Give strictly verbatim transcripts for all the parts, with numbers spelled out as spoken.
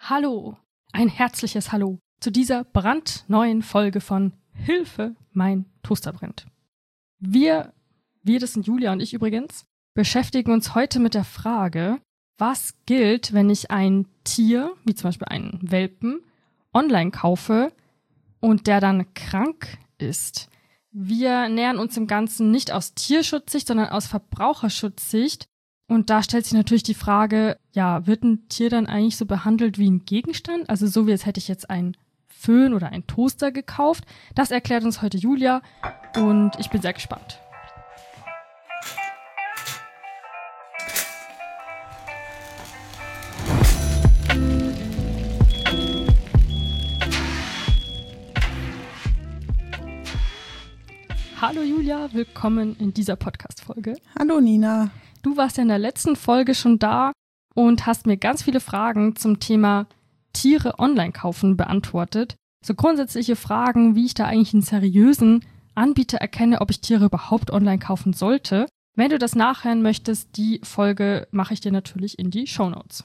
Hallo, ein herzliches Hallo zu dieser brandneuen Folge von Hilfe, mein Toaster brennt. Wir, wir, das sind Julia und ich übrigens, beschäftigen uns heute mit der Frage, was gilt, wenn ich ein Tier, wie zum Beispiel einen Welpen, online kaufe und der dann krank ist. Wir nähern uns dem Ganzen nicht aus Tierschutzsicht, sondern aus Verbraucherschutzsicht. Und da stellt sich natürlich die Frage, ja, wird ein Tier dann eigentlich so behandelt wie ein Gegenstand? Also so wie als hätte ich jetzt einen Föhn oder einen Toaster gekauft. Das erklärt uns heute Julia und ich bin sehr gespannt. Hallo Julia, willkommen in dieser Podcast-Folge. Hallo Nina. Du warst ja in der letzten Folge schon da und hast mir ganz viele Fragen zum Thema Tiere online kaufen beantwortet. So grundsätzliche Fragen, wie ich da eigentlich einen seriösen Anbieter erkenne, ob ich Tiere überhaupt online kaufen sollte. Wenn du das nachhören möchtest, die Folge mache ich dir natürlich in die Shownotes.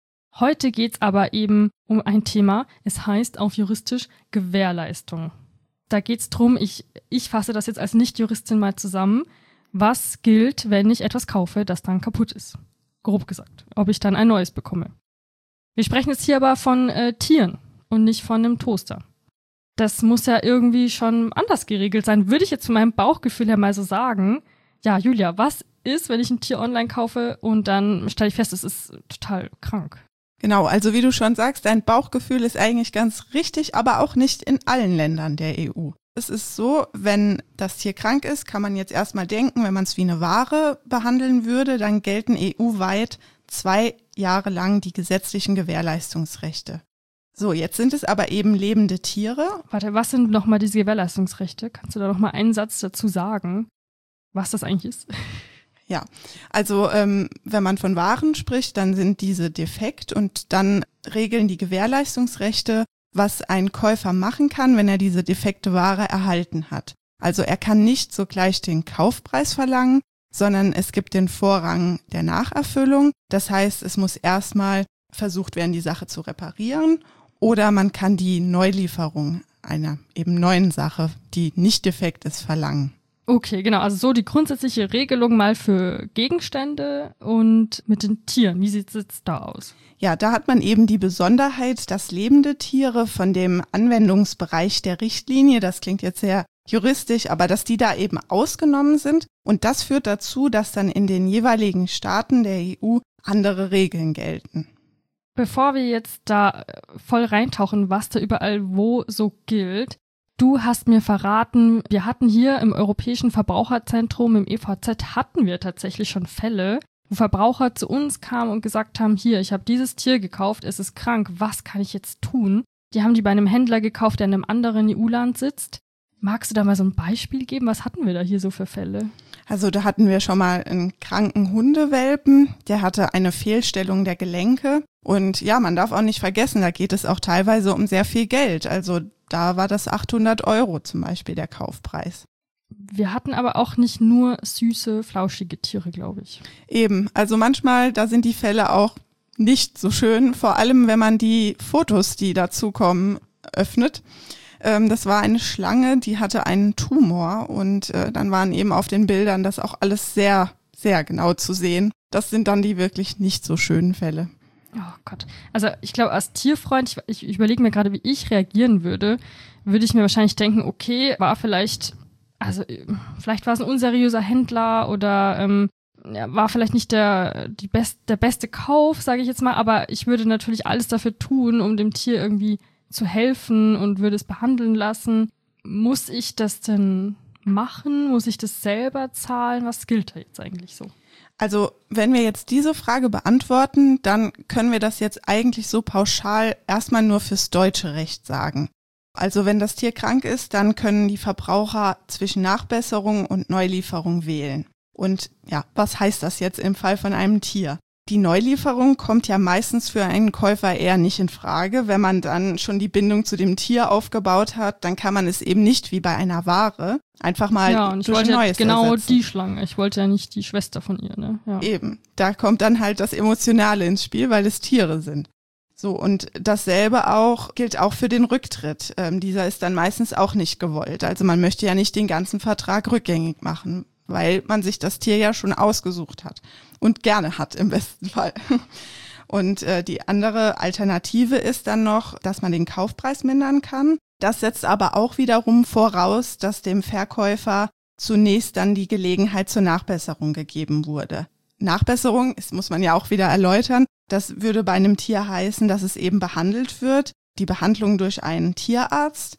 Heute geht's aber eben um ein Thema, es heißt auf juristisch Gewährleistung. Da geht's drum, ich, ich fasse das jetzt als Nicht-Juristin mal zusammen. Was gilt, wenn ich etwas kaufe, das dann kaputt ist? Grob gesagt, ob ich dann ein neues bekomme. Wir sprechen jetzt hier aber von äh, Tieren und nicht von einem Toaster. Das muss ja irgendwie schon anders geregelt sein, würde ich jetzt von meinem Bauchgefühl her mal so sagen. Ja, Julia, was ist, wenn ich ein Tier online kaufe und dann stelle ich fest, es ist total krank? Genau, also wie du schon sagst, dein Bauchgefühl ist eigentlich ganz richtig, aber auch nicht in allen Ländern der E U. Es ist so, wenn das Tier krank ist, kann man jetzt erstmal denken, wenn man es wie eine Ware behandeln würde, dann gelten E U-weit zwei Jahre lang die gesetzlichen Gewährleistungsrechte. So, jetzt sind es aber eben lebende Tiere. Warte, was sind nochmal diese Gewährleistungsrechte? Kannst du da nochmal einen Satz dazu sagen, was das eigentlich ist? Ja, also ähm, wenn man von Waren spricht, dann sind diese defekt und dann regeln die Gewährleistungsrechte, was ein Käufer machen kann, wenn er diese defekte Ware erhalten hat. Also er kann nicht sogleich den Kaufpreis verlangen, sondern es gibt den Vorrang der Nacherfüllung. Das heißt, es muss erstmal versucht werden, die Sache zu reparieren oder man kann die Neulieferung einer eben neuen Sache, die nicht defekt ist, verlangen. Okay, genau, also so die grundsätzliche Regelung mal für Gegenstände und mit den Tieren. Wie sieht es jetzt da aus? Ja, da hat man eben die Besonderheit, dass lebende Tiere von dem Anwendungsbereich der Richtlinie, das klingt jetzt sehr juristisch, aber dass die da eben ausgenommen sind. Und das führt dazu, dass dann in den jeweiligen Staaten der E U andere Regeln gelten. Bevor wir jetzt da voll reintauchen, was da überall wo so gilt, du hast mir verraten, wir hatten hier im Europäischen Verbraucherzentrum, im E V Z, hatten wir tatsächlich schon Fälle, wo Verbraucher zu uns kamen und gesagt haben, hier, ich habe dieses Tier gekauft, es ist krank, was kann ich jetzt tun? Die haben die bei einem Händler gekauft, der in einem anderen E U-Land sitzt. Magst du da mal so ein Beispiel geben? Was hatten wir da hier so für Fälle? Also da hatten wir schon mal einen kranken Hundewelpen, der hatte eine Fehlstellung der Gelenke. Und ja, man darf auch nicht vergessen, da geht es auch teilweise um sehr viel Geld. Also da war das achthundert Euro zum Beispiel der Kaufpreis. Wir hatten aber auch nicht nur süße, flauschige Tiere, glaube ich. Eben, also manchmal, da sind die Fälle auch nicht so schön, vor allem wenn man die Fotos, die dazukommen, öffnet. Ähm, das war eine Schlange, die hatte einen Tumor und äh, dann waren eben auf den Bildern das auch alles sehr, sehr genau zu sehen. Das sind dann die wirklich nicht so schönen Fälle. Oh Gott. Also ich glaube, als Tierfreund, ich, ich überlege mir gerade, wie ich reagieren würde, würde ich mir wahrscheinlich denken, okay, war vielleicht, also vielleicht war es ein unseriöser Händler oder ähm, ja, war vielleicht nicht der, die best, der beste Kauf, sage ich jetzt mal, aber ich würde natürlich alles dafür tun, um dem Tier irgendwie zu helfen und würde es behandeln lassen. Muss ich das denn machen? Muss ich das selber zahlen? Was gilt da jetzt eigentlich so? Also wenn wir jetzt diese Frage beantworten, dann können wir das jetzt eigentlich so pauschal erstmal nur fürs deutsche Recht sagen. Also wenn das Tier krank ist, dann können die Verbraucher zwischen Nachbesserung und Neulieferung wählen. Und ja, was heißt das jetzt im Fall von einem Tier? Die Neulieferung kommt ja meistens für einen Käufer eher nicht in Frage. Wenn man dann schon die Bindung zu dem Tier aufgebaut hat, dann kann man es eben nicht wie bei einer Ware einfach mal ja, und ich durch wollte ein Neues ja genau ersetzen. die Schlange. Ich wollte ja nicht die Schwester von ihr, ne? Ja. Eben, da kommt dann halt das Emotionale ins Spiel, weil es Tiere sind. So, und dasselbe auch gilt auch für den Rücktritt. Ähm, dieser ist dann meistens auch nicht gewollt. Also man möchte ja nicht den ganzen Vertrag rückgängig machen, weil man sich das Tier ja schon ausgesucht hat und gerne hat im besten Fall. Und äh, die andere Alternative ist dann noch, dass man den Kaufpreis mindern kann. Das setzt aber auch wiederum voraus, dass dem Verkäufer zunächst dann die Gelegenheit zur Nachbesserung gegeben wurde. Nachbesserung, das muss man ja auch wieder erläutern, das würde bei einem Tier heißen, dass es eben behandelt wird. Die Behandlung durch einen Tierarzt,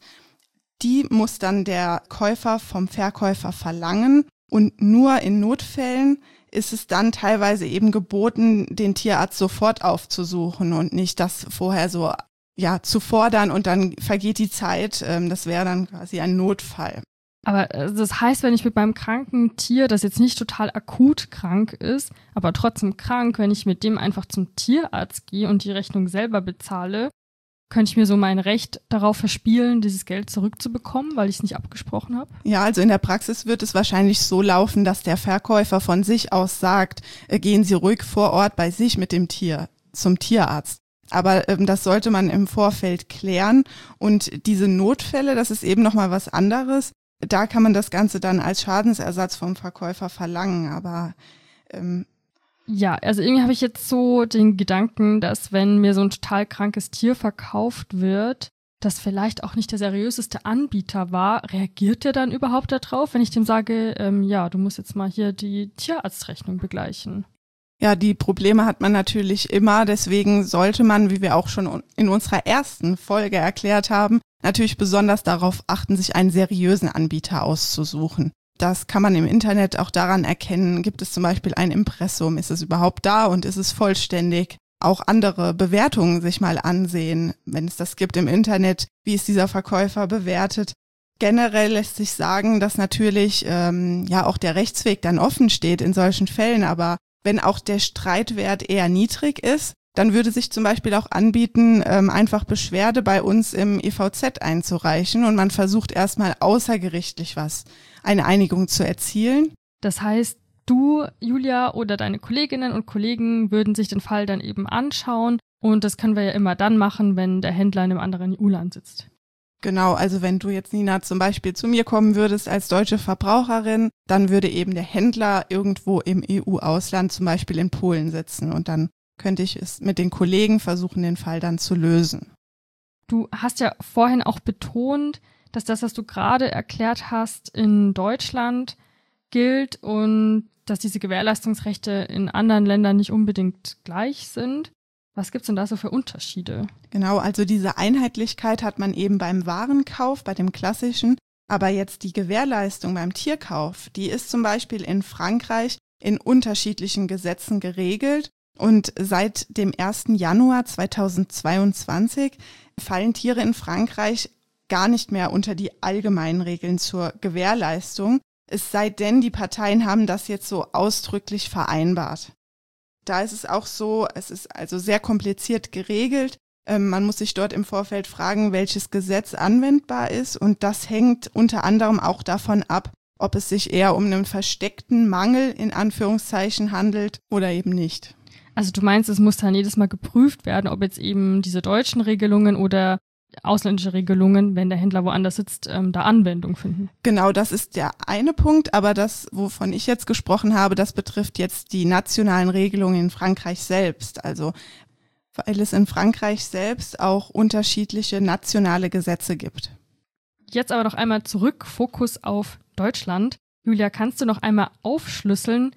die muss dann der Käufer vom Verkäufer verlangen und nur in Notfällen ist es dann teilweise eben geboten, den Tierarzt sofort aufzusuchen und nicht das vorher so ja zu fordern und dann vergeht die Zeit. Das wäre dann quasi ein Notfall. Aber das heißt, wenn ich mit meinem kranken Tier, das jetzt nicht total akut krank ist, aber trotzdem krank, wenn ich mit dem einfach zum Tierarzt gehe und die Rechnung selber bezahle, könnte ich mir so mein Recht darauf verspielen, dieses Geld zurückzubekommen, weil ich es nicht abgesprochen habe? Ja, also in der Praxis wird es wahrscheinlich so laufen, dass der Verkäufer von sich aus sagt, äh, gehen Sie ruhig vor Ort bei sich mit dem Tier zum Tierarzt. Aber ähm, das sollte man im Vorfeld klären. Und diese Notfälle, das ist eben nochmal was anderes. Da kann man das Ganze dann als Schadensersatz vom Verkäufer verlangen, aber ähm ja, also irgendwie habe ich jetzt so den Gedanken, dass wenn mir so ein total krankes Tier verkauft wird, das vielleicht auch nicht der seriöseste Anbieter war, reagiert der dann überhaupt darauf, wenn ich dem sage, ähm, ja, du musst jetzt mal hier die Tierarztrechnung begleichen? Ja, die Probleme hat man natürlich immer, deswegen sollte man, wie wir auch schon in unserer ersten Folge erklärt haben, natürlich besonders darauf achten, sich einen seriösen Anbieter auszusuchen. Das kann man im Internet auch daran erkennen, gibt es zum Beispiel ein Impressum, ist es überhaupt da und ist es vollständig? Auch andere Bewertungen sich mal ansehen, wenn es das gibt im Internet, wie ist dieser Verkäufer bewertet. Generell lässt sich sagen, dass natürlich ähm, ja auch der Rechtsweg dann offen steht in solchen Fällen, aber wenn auch der Streitwert eher niedrig ist, dann würde sich zum Beispiel auch anbieten, ähm, einfach Beschwerde bei uns im E V Z einzureichen und man versucht erstmal außergerichtlich was, eine Einigung zu erzielen. Das heißt, du, Julia, oder deine Kolleginnen und Kollegen würden sich den Fall dann eben anschauen und das können wir ja immer dann machen, wenn der Händler in einem anderen E U-Land sitzt. Genau, also wenn du jetzt, Nina, zum Beispiel zu mir kommen würdest als deutsche Verbraucherin, dann würde eben der Händler irgendwo im E U-Ausland, zum Beispiel in Polen sitzen und dann könnte ich es mit den Kollegen versuchen, den Fall dann zu lösen. Du hast ja vorhin auch betont, dass das, was du gerade erklärt hast, in Deutschland gilt und dass diese Gewährleistungsrechte in anderen Ländern nicht unbedingt gleich sind. Was gibt's denn da so für Unterschiede? Genau, also diese Einheitlichkeit hat man eben beim Warenkauf, bei dem klassischen, aber jetzt die Gewährleistung beim Tierkauf, die ist zum Beispiel in Frankreich in unterschiedlichen Gesetzen geregelt. Und seit dem ersten Januar zweitausendzweiundzwanzig fallen Tiere in Frankreich gar nicht mehr unter die allgemeinen Regeln zur Gewährleistung, es sei denn, die Parteien haben das jetzt so ausdrücklich vereinbart. Da ist es auch so, es ist also sehr kompliziert geregelt. Ähm, man muss sich dort im Vorfeld fragen, welches Gesetz anwendbar ist und das hängt unter anderem auch davon ab, ob es sich eher um einen versteckten Mangel in Anführungszeichen handelt oder eben nicht. Also du meinst, es muss dann jedes Mal geprüft werden, ob jetzt eben diese deutschen Regelungen oder ausländische Regelungen, wenn der Händler woanders sitzt, ähm, da Anwendung finden? Genau, das ist der eine Punkt, aber das, wovon ich jetzt gesprochen habe, das betrifft jetzt die nationalen Regelungen in Frankreich selbst. Also weil es in Frankreich selbst auch unterschiedliche nationale Gesetze gibt. Jetzt aber noch einmal zurück, Fokus auf Deutschland. Julia, kannst du noch einmal aufschlüsseln,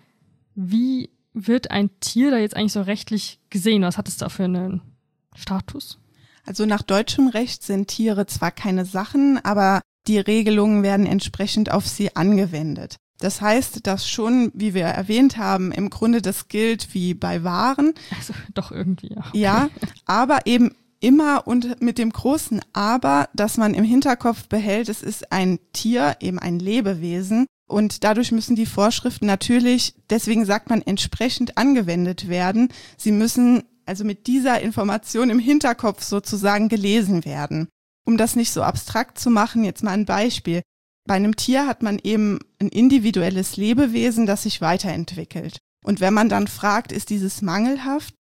wie wird ein Tier da jetzt eigentlich so rechtlich gesehen? Was hat es da für einen Status? Also nach deutschem Recht sind Tiere zwar keine Sachen, aber die Regelungen werden entsprechend auf sie angewendet. Das heißt, dass schon, wie wir erwähnt haben, im Grunde das gilt wie bei Waren. Also doch irgendwie, ja. Okay. Ja, aber eben immer und mit dem großen Aber, dass man im Hinterkopf behält, es ist ein Tier, eben ein Lebewesen. Und dadurch müssen die Vorschriften natürlich, deswegen sagt man, entsprechend angewendet werden. Sie müssen also mit dieser Information im Hinterkopf sozusagen gelesen werden. Um das nicht so abstrakt zu machen, jetzt mal ein Beispiel. Bei einem Tier hat man eben ein individuelles Lebewesen, das sich weiterentwickelt. Und wenn man dann fragt, ist dieses mangelhaft,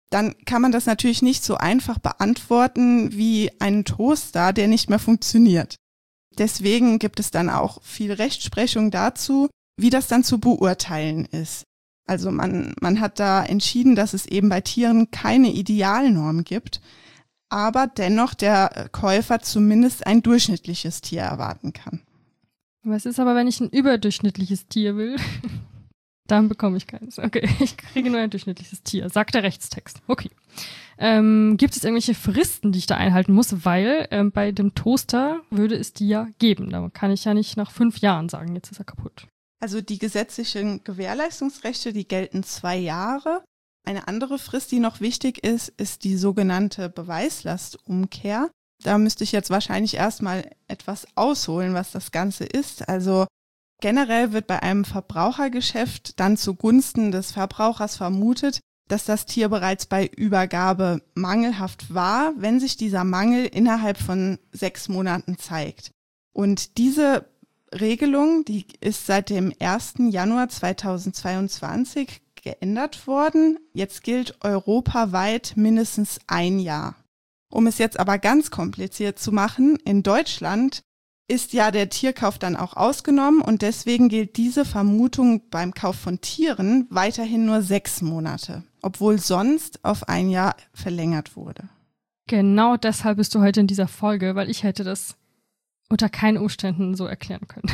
dann kann man das natürlich nicht so einfach beantworten wie einen Toaster, der nicht mehr funktioniert. Deswegen gibt es dann auch viel Rechtsprechung dazu, wie das dann zu beurteilen ist. Also man, man hat da entschieden, dass es eben bei Tieren keine Idealnorm gibt, aber dennoch der Käufer zumindest ein durchschnittliches Tier erwarten kann. Was ist aber, wenn ich ein überdurchschnittliches Tier will? Dann bekomme ich keins. Okay, ich kriege nur ein durchschnittliches Tier, sagt der Rechtstext. Okay. Ähm, gibt es irgendwelche Fristen, die ich da einhalten muss? Weil ähm, bei dem Toaster würde es die ja geben. Da kann ich ja nicht nach fünf Jahren sagen, jetzt ist er kaputt. Also die gesetzlichen Gewährleistungsrechte, die gelten zwei Jahre. Eine andere Frist, die noch wichtig ist, ist die sogenannte Beweislastumkehr. Da müsste ich jetzt wahrscheinlich erstmal etwas ausholen, was das Ganze ist. Also generell wird bei einem Verbrauchergeschäft dann zugunsten des Verbrauchers vermutet, dass das Tier bereits bei Übergabe mangelhaft war, wenn sich dieser Mangel innerhalb von sechs Monaten zeigt. Und diese Regelung, die ist seit dem ersten Januar zweitausendzweiundzwanzig geändert worden. Jetzt gilt europaweit mindestens ein Jahr. Um es jetzt aber ganz kompliziert zu machen, in Deutschland ist ja der Tierkauf dann auch ausgenommen und deswegen gilt diese Vermutung beim Kauf von Tieren weiterhin nur sechs Monate, obwohl sonst auf ein Jahr verlängert wurde. Genau deshalb bist du heute in dieser Folge, weil ich hätte das unter keinen Umständen so erklären können.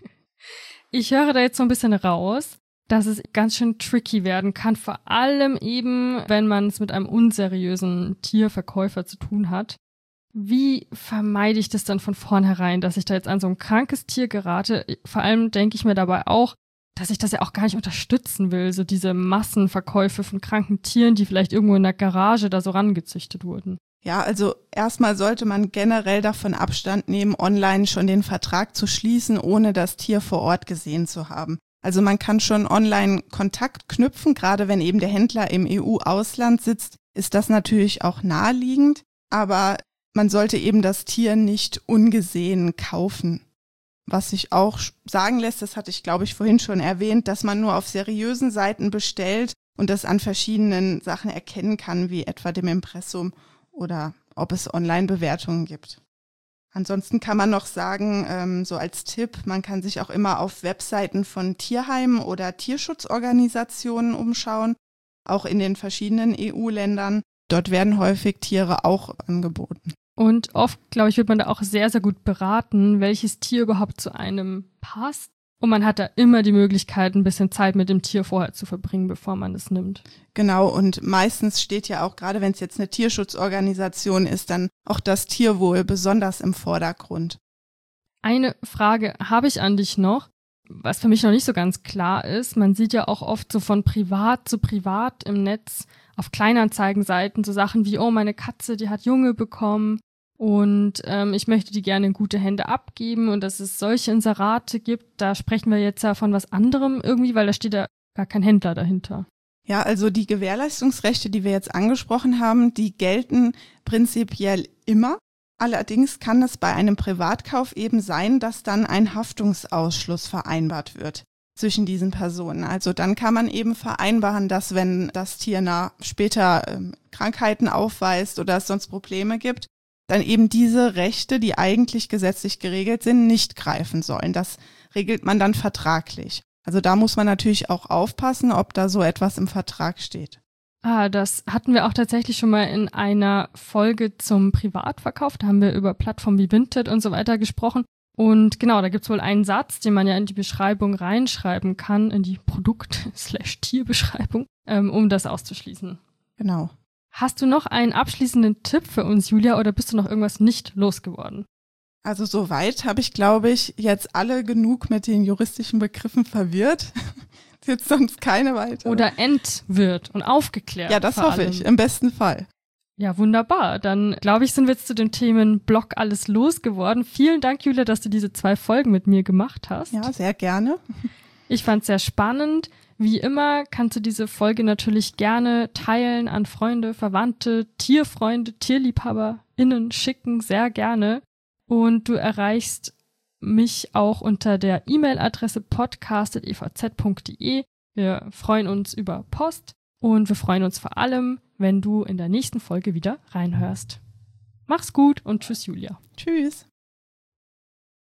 Ich höre da jetzt so ein bisschen raus, dass es ganz schön tricky werden kann, vor allem eben, wenn man es mit einem unseriösen Tierverkäufer zu tun hat. Wie vermeide ich das dann von vornherein, dass ich da jetzt an so ein krankes Tier gerate? Vor allem denke ich mir dabei auch, dass ich das ja auch gar nicht unterstützen will, so diese Massenverkäufe von kranken Tieren, die vielleicht irgendwo in der Garage da so rangezüchtet wurden. Ja, also erstmal sollte man generell davon Abstand nehmen, online schon den Vertrag zu schließen, ohne das Tier vor Ort gesehen zu haben. Also man kann schon online Kontakt knüpfen, gerade wenn eben der Händler im E U-Ausland sitzt, ist das natürlich auch naheliegend, aber man sollte eben das Tier nicht ungesehen kaufen. Was sich auch sagen lässt, das hatte ich glaube ich vorhin schon erwähnt, dass man nur auf seriösen Seiten bestellt und das an verschiedenen Sachen erkennen kann, wie etwa dem Impressum oder ob es Online-Bewertungen gibt. Ansonsten kann man noch sagen, ähm, so als Tipp, man kann sich auch immer auf Webseiten von Tierheimen oder Tierschutzorganisationen umschauen, auch in den verschiedenen E U-Ländern. Dort werden häufig Tiere auch angeboten. Und oft, glaube ich, wird man da auch sehr, sehr gut beraten, welches Tier überhaupt zu einem passt. Und man hat da immer die Möglichkeit, ein bisschen Zeit mit dem Tier vorher zu verbringen, bevor man es nimmt. Genau, und meistens steht ja auch, gerade wenn es jetzt eine Tierschutzorganisation ist, dann auch das Tierwohl besonders im Vordergrund. Eine Frage habe ich an dich noch, was für mich noch nicht so ganz klar ist. Man sieht ja auch oft so von privat zu privat im Netz auf Kleinanzeigenseiten so Sachen wie, oh, meine Katze, die hat Junge bekommen. Und ähm, ich möchte die gerne in gute Hände abgeben und dass es solche Inserate gibt, da sprechen wir jetzt ja von was anderem irgendwie, weil da steht ja gar kein Händler dahinter. Ja, also die Gewährleistungsrechte, die wir jetzt angesprochen haben, die gelten prinzipiell immer. Allerdings kann es bei einem Privatkauf eben sein, dass dann ein Haftungsausschluss vereinbart wird zwischen diesen Personen. Also dann kann man eben vereinbaren, dass wenn das Tier na, später ähm, Krankheiten aufweist oder es sonst Probleme gibt, dann eben diese Rechte, die eigentlich gesetzlich geregelt sind, nicht greifen sollen. Das regelt man dann vertraglich. Also da muss man natürlich auch aufpassen, ob da so etwas im Vertrag steht. Ah, das hatten wir auch tatsächlich schon mal in einer Folge zum Privatverkauf. Da haben wir über Plattformen wie Vinted und so weiter gesprochen. Und genau, da gibt's wohl einen Satz, den man ja in die Beschreibung reinschreiben kann, in die Produkt-Tierbeschreibung, ähm, um das auszuschließen. Genau. Hast du noch einen abschließenden Tipp für uns, Julia, oder bist du noch irgendwas nicht losgeworden? Also soweit habe ich, glaube ich, jetzt alle genug mit den juristischen Begriffen verwirrt. Jetzt sonst keine weiter. Oder entwirrt und aufgeklärt. Ja, das hoffe allem. ich, im besten Fall. Ja, wunderbar. Dann, glaube ich, sind wir jetzt zu dem Themenblock alles losgeworden. Vielen Dank, Julia, dass du diese zwei Folgen mit mir gemacht hast. Ja, sehr gerne. Ich fand es sehr spannend. Wie immer kannst du diese Folge natürlich gerne teilen an Freunde, Verwandte, Tierfreunde, TierliebhaberInnen schicken, sehr gerne. Und du erreichst mich auch unter der E-Mail-Adresse podcast punkt e v z punkt d e. Wir freuen uns über Post. Und wir freuen uns vor allem, wenn du in der nächsten Folge wieder reinhörst. Mach's gut und tschüss, Julia. Tschüss.